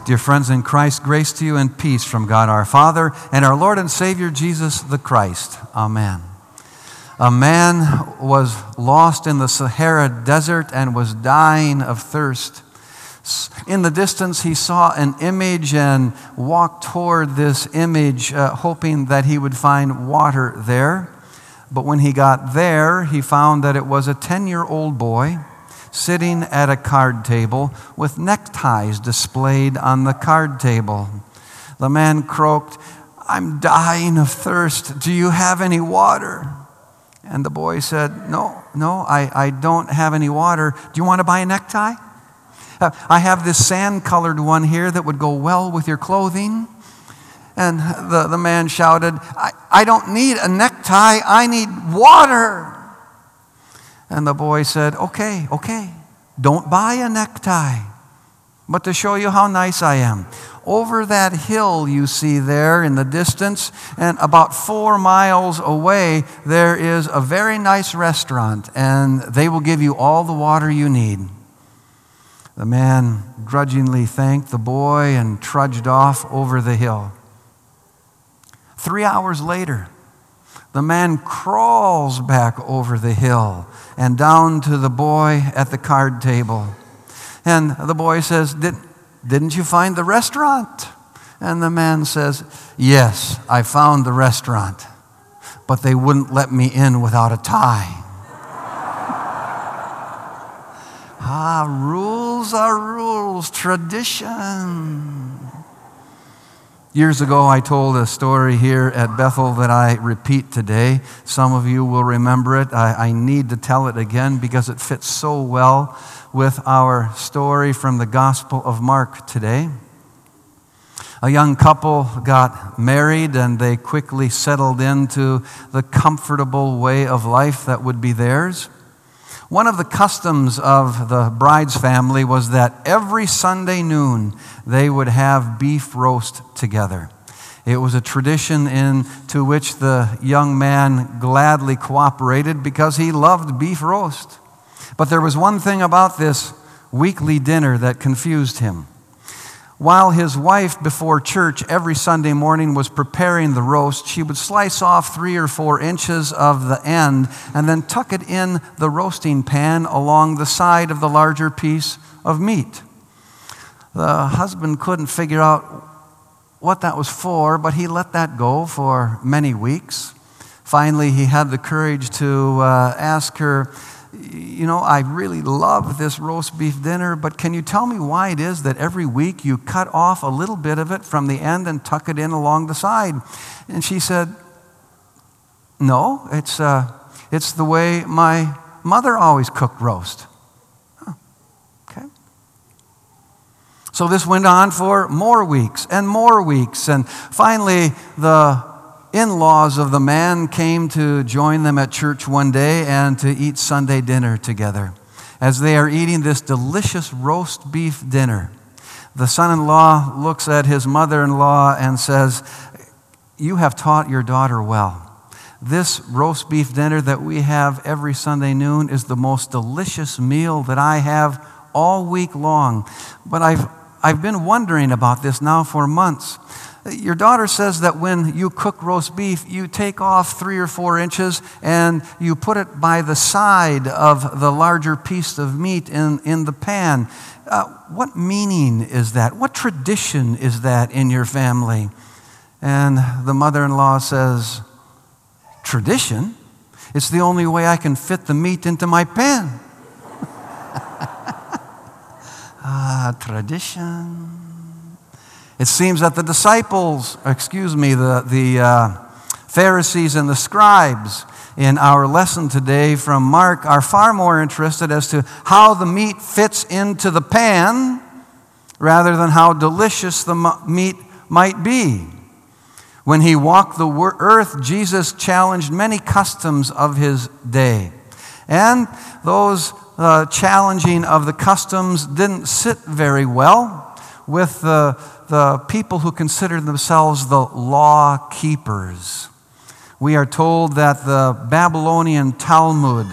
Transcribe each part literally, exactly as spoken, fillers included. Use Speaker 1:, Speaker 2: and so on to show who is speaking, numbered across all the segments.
Speaker 1: Dear friends in Christ, grace to you and peace from God our Father and our Lord and Savior Jesus the Christ. Amen. A man was lost in the Sahara Desert and was dying of thirst. In the distance, he saw an image and walked toward this image, uh, hoping that he would find water there. But when he got there, he found that it was a ten-year-old boy sitting at a card table with neckties displayed on the card table. The man croaked, "I'm dying of thirst. Do you have any water?" And the boy said, no, no, I, I don't have any water. Do you want to buy a necktie? Uh, I have this sand-colored one here that would go well with your clothing. And the, the man shouted, I, I don't need a necktie. I need water. And the boy said, okay, okay, don't buy a necktie. But to show you how nice I am, over that hill you see there in the distance, and about four miles away, there is a very nice restaurant, and they will give you all the water you need. The man grudgingly thanked the boy and trudged off over the hill. Three hours later, the man crawls back over the hill and down to the boy at the card table. And the boy says, Did, didn't you find the restaurant? And the man says, yes, I found the restaurant, but they wouldn't let me in without a tie. Ah, rules are rules, tradition. Years ago, I told a story here at Bethel that I repeat today. Some of you will remember it. I, I need to tell it again because it fits so well with our story from the Gospel of Mark today. A young couple got married and they quickly settled into the comfortable way of life that would be theirs. One of the customs of the bride's family was that every Sunday noon they would have beef roast together. It was a tradition into which the young man gladly cooperated because he loved beef roast. But there was one thing about this weekly dinner that confused him. While his wife before church every Sunday morning was preparing the roast, she would slice off three or four inches of the end and then tuck it in the roasting pan along the side of the larger piece of meat. The husband couldn't figure out what that was for, but he let that go for many weeks. Finally, he had the courage to uh, ask her, you know, I really love this roast beef dinner, but can you tell me why it is that every week you cut off a little bit of it from the end and tuck it in along the side? And she said, no, it's, uh, it's the way my mother always cooked roast. Huh. Okay. So this went on for more weeks and more weeks, and finally the in-laws of the man came to join them at church one day and to eat Sunday dinner together. As they are eating this delicious roast beef dinner, the son-in-law looks at his mother-in-law and says, you have taught your daughter well. This roast beef dinner that we have every Sunday noon is the most delicious meal that I have all week long. But I've, I've been wondering about this now for months. Your daughter says that when you cook roast beef, you take off three or four inches and you put it by the side of the larger piece of meat in, in the pan. Uh, what meaning is that? What tradition is that in your family? And the mother-in-law says, tradition? It's the only way I can fit the meat into my pan. Ah, tradition. It seems that the disciples, excuse me, the, the uh, Pharisees and the scribes in our lesson today from Mark are far more interested as to how the meat fits into the pan rather than how delicious the meat might be. When he walked the earth, Jesus challenged many customs of his day. And those uh, challenging of the customs didn't sit very well with the the people who consider themselves the law keepers. We are told that the Babylonian Talmud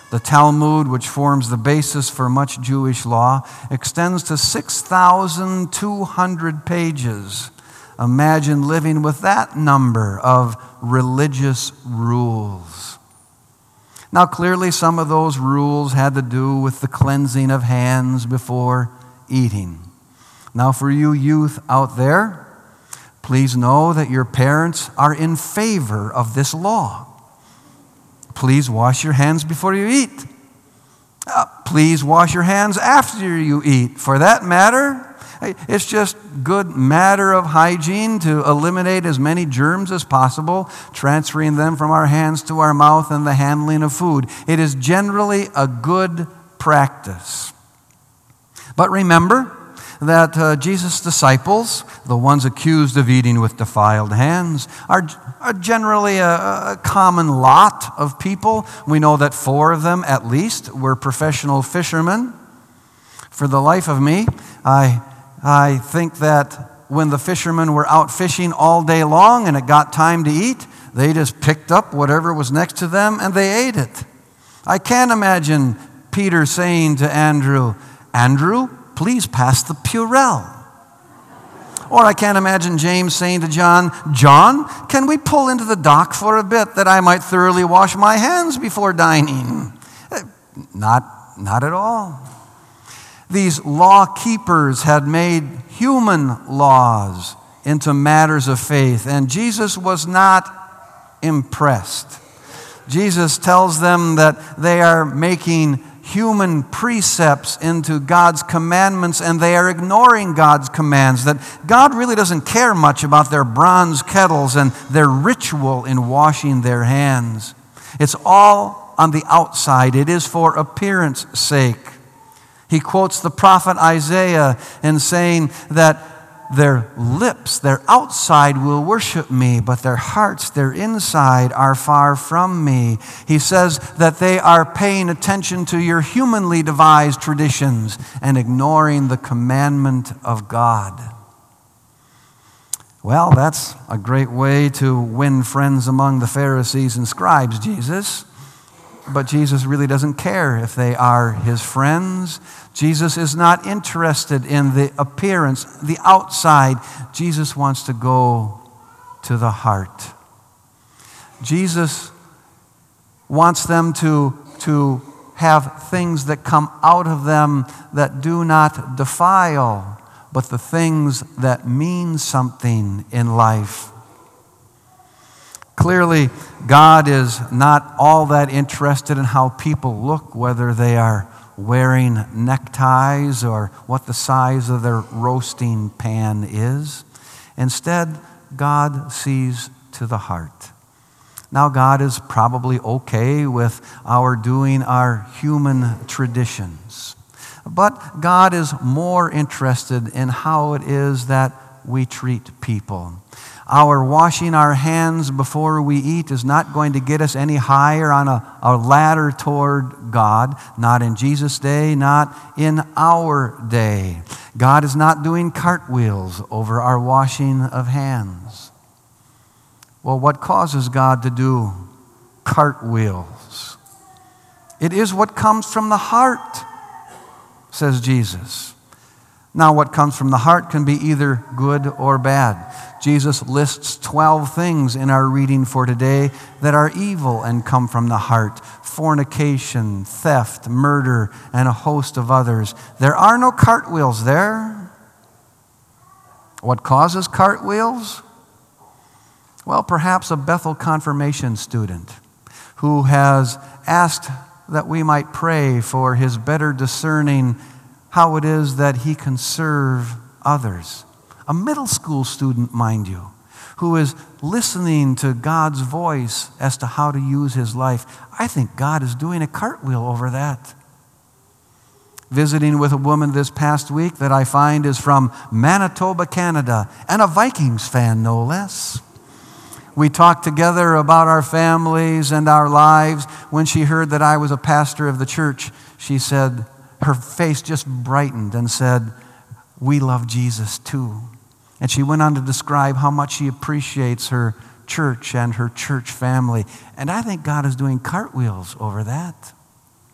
Speaker 1: The Talmud, which forms the basis for much Jewish law, extends to six thousand two hundred pages. Imagine living with that number of religious rules. Now, clearly, some of those rules had to do with the cleansing of hands before eating. Now, for you youth out there, please know that your parents are in favor of this law. Please wash your hands before you eat. Uh, please wash your hands after you eat. For that matter, it's just good matter of hygiene to eliminate as many germs as possible, transferring them from our hands to our mouth and the handling of food. It is generally a good practice. But remember that uh, Jesus' disciples, the ones accused of eating with defiled hands, are, are generally a, a common lot of people. We know that four of them, at least, were professional fishermen. For the life of me, I, I think that when the fishermen were out fishing all day long and it got time to eat, they just picked up whatever was next to them and they ate it. I can't imagine Peter saying to Andrew, "Andrew, please pass the Purell." Or I can't imagine James saying to John, "John, can we pull into the dock for a bit that I might thoroughly wash my hands before dining?" Not, not at all. These law keepers had made human laws into matters of faith, and Jesus was not impressed. Jesus tells them that they are making human precepts into God's commandments, and they are ignoring God's commands, that God really doesn't care much about their bronze kettles and their ritual in washing their hands. It's all on the outside. It is for appearance sake. He quotes the prophet Isaiah in saying that their lips, their outside will worship me, but their hearts, their inside are far from me. He says that they are paying attention to your humanly devised traditions and ignoring the commandment of God. Well, that's a great way to win friends among the Pharisees and scribes, Jesus. But Jesus really doesn't care if they are his friends. Jesus is not interested in the appearance, the outside. Jesus wants to go to the heart. Jesus wants them to, to have things that come out of them that do not defile, but the things that mean something in life. Clearly, God is not all that interested in how people look, whether they are wearing neckties or what the size of their roasting pan is. Instead, God sees to the heart. Now, God is probably okay with our doing our human traditions, but God is more interested in how it is that we treat people. Our washing our hands before we eat is not going to get us any higher on a, a ladder toward God. Not in Jesus' day, not in our day. God is not doing cartwheels over our washing of hands. Well, what causes God to do cartwheels? It is what comes from the heart, says Jesus. Now, what comes from the heart can be either good or bad. Jesus lists twelve things in our reading for today that are evil and come from the heart. Fornication, theft, murder, and a host of others. There are no cartwheels there. What causes cartwheels? Well, perhaps a Bethel confirmation student who has asked that we might pray for his better discerning how it is that he can serve others. A middle school student, mind you, who is listening to God's voice as to how to use his life. I think God is doing a cartwheel over that. Visiting with a woman this past week that I find is from Manitoba, Canada, and a Vikings fan, no less. We talked together about our families and our lives. When she heard that I was a pastor of the church, she said, her face just brightened and said, "We love Jesus too." And she went on to describe how much she appreciates her church and her church family. And I think God is doing cartwheels over that.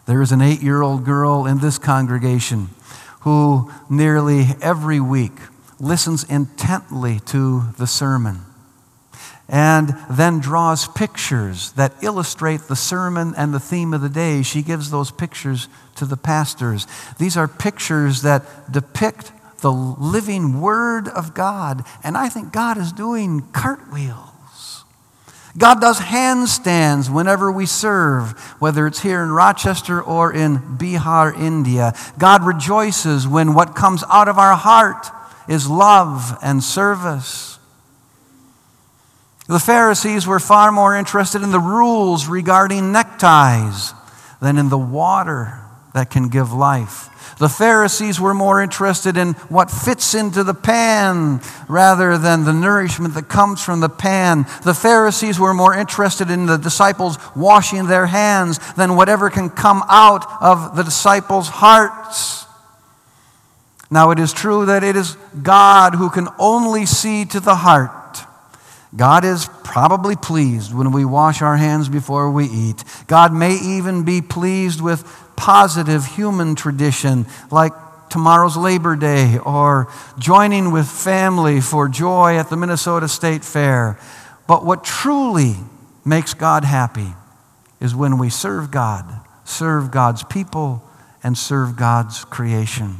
Speaker 1: There is an eight-year-old girl in this congregation who nearly every week listens intently to the sermon and then draws pictures that illustrate the sermon and the theme of the day. She gives those pictures to the pastors. These are pictures that depict the living Word of God, and I think God is doing cartwheels. God does handstands whenever we serve, whether it's here in Rochester or in Bihar, India. God rejoices when what comes out of our heart is love and service. The Pharisees were far more interested in the rules regarding neckties than in the water that can give life. The Pharisees were more interested in what fits into the pan rather than the nourishment that comes from the pan. The Pharisees were more interested in the disciples washing their hands than whatever can come out of the disciples' hearts. Now, it is true that it is God who can only see to the heart. God is probably pleased when we wash our hands before we eat. God may even be pleased with positive human tradition like tomorrow's Labor Day or joining with family for joy at the Minnesota State Fair. But what truly makes God happy is when we serve God, serve God's people, and serve God's creation.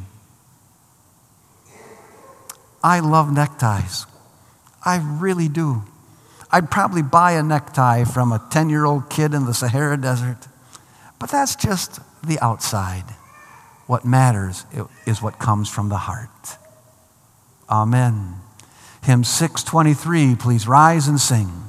Speaker 1: I love neckties. I really do. I'd probably buy a necktie from a ten-year-old kid in the Sahara Desert. But that's just the outside. What matters is what comes from the heart. Amen. Hymn six twenty-three, please rise and sing.